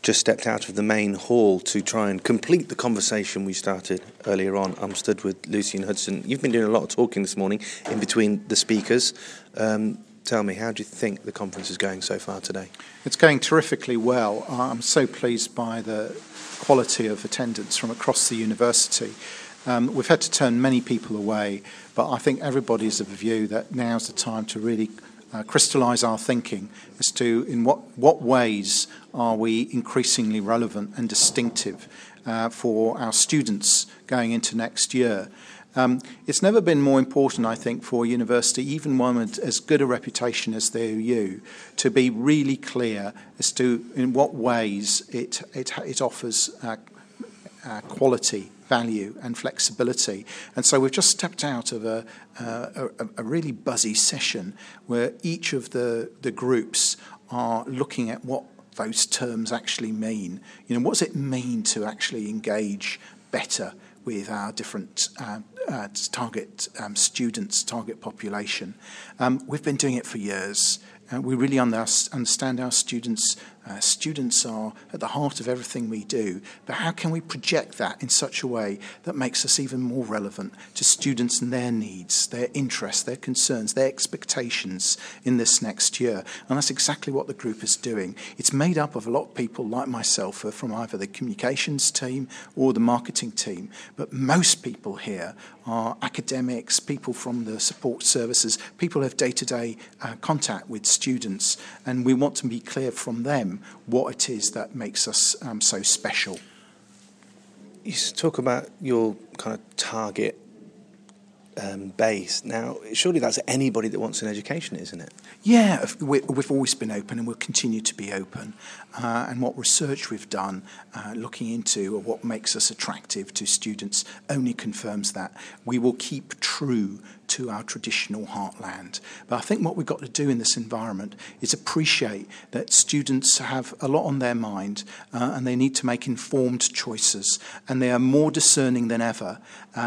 just stepped out of the main hall to try and complete the conversation we started earlier on. I'm stood with Lucy and Hudson. You've been doing a lot of talking this morning in between the speakers. Tell me, how do you think the conference is going so far today? It's going terrifically well. I'm so pleased by the quality of attendance from across the university. We've had to turn many people away, but I think everybody's of the view that now's the time to really crystallise our thinking as to in what ways are we increasingly relevant and distinctive for our students going into next year. It's never been more important, I think, for a university, even one with as good a reputation as the OU, to be really clear as to in what ways it offers quality, value and flexibility. And so we've just stepped out of a really buzzy session where each of the groups are looking at what those terms actually mean. You know, what does it mean to actually engage better with our different target students, target population? We've been doing it for years. We really understand our students. Students are at the heart of everything we do, but how can we project that in such a way that makes us even more relevant to students and their needs, their interests, their concerns, their expectations in this next year? And that's exactly what the group is doing. It's made up of a lot of people like myself from either the communications team or the marketing team, but most people here are academics, people from the support services, people who have day-to-day contact with students, and we want to be clear from them what it is that makes us so special. You talk about your kind of target base. Now, surely that's anybody that wants an education, isn't it? Yeah, we've always been open and we'll continue to be open. And what research we've done looking into what makes us attractive to students only confirms that. We will keep true to our traditional heartland. But I think what we've got to do in this environment is appreciate that students have a lot on their mind and they need to make informed choices, and they are more discerning than ever.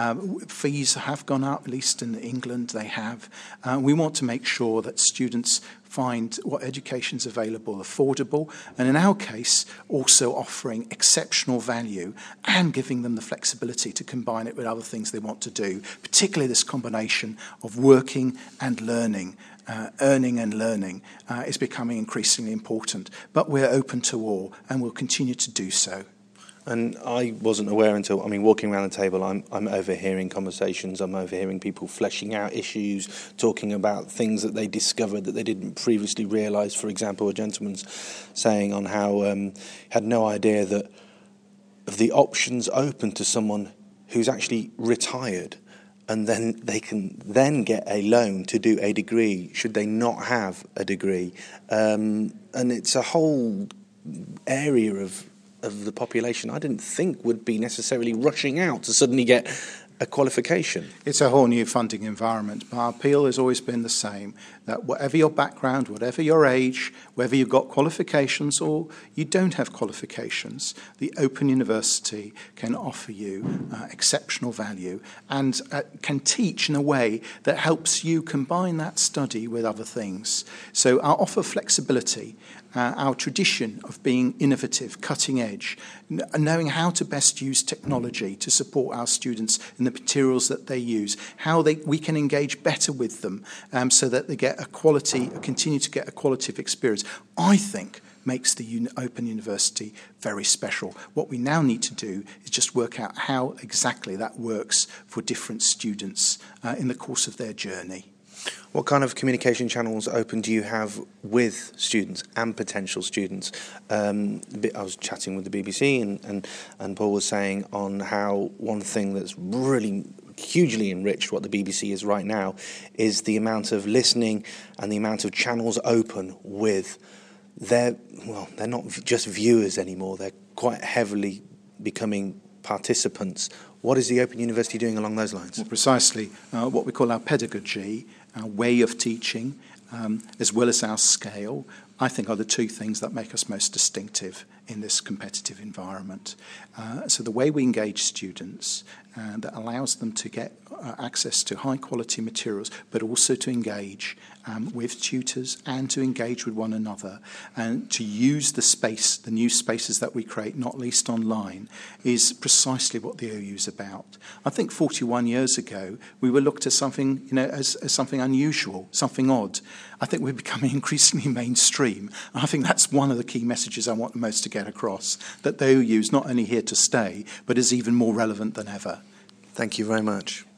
Fees have gone up, at least in England they have. We want to make sure that students find what education's available affordable, and in our case also offering exceptional value and giving them the flexibility to combine it with other things they want to do, particularly this combination of working and learning. Earning and learning is becoming increasingly important, but we're open to all and we'll continue to do so. And I wasn't aware until, walking around the table, I'm overhearing conversations, I'm overhearing people fleshing out issues, talking about things that they discovered that they didn't previously realise. For example, a gentleman's saying on how had no idea that of the options open to someone who's actually retired, and then they can then get a loan to do a degree should they not have a degree. And it's a whole area of the population I didn't think would be necessarily rushing out to suddenly get a qualification. It's a whole new funding environment, but our appeal has always been the same, that whatever your background, whatever your age, whether you've got qualifications or you don't have qualifications, the Open University can offer you exceptional value and can teach in a way that helps you combine that study with other things. So our offer flexibility, our tradition of being innovative, cutting edge, knowing how to best use technology to support our students in the materials that they use, how we can engage better with them so that they get continue to get a quality of experience, I think makes the Open University very special. What we now need to do is just work out how exactly that works for different students in the course of their journey. What kind of communication channels open do you have with students and potential students? I was chatting with the BBC and Paul was saying on how one thing that's really hugely enriched what the BBC is right now is the amount of listening and the amount of channels open with they're not just viewers anymore, they're quite heavily becoming participants. What is the Open University doing along those lines? Well, precisely what we call our pedagogy, our way of teaching, as well as our scale. I think, are the two things that make us most distinctive in this competitive environment. So the way we engage students that allows them to get access to high quality materials, but also to engage with tutors and to engage with one another and to use the space, the new spaces that we create, not least online, is precisely what the OU is about. I think 41 years ago, we were looked at something, as something unusual, something odd. I think we're becoming increasingly mainstream. And I think that's one of the key messages I want most to get across, that the OU is not only here to stay, but is even more relevant than ever. Thank you very much.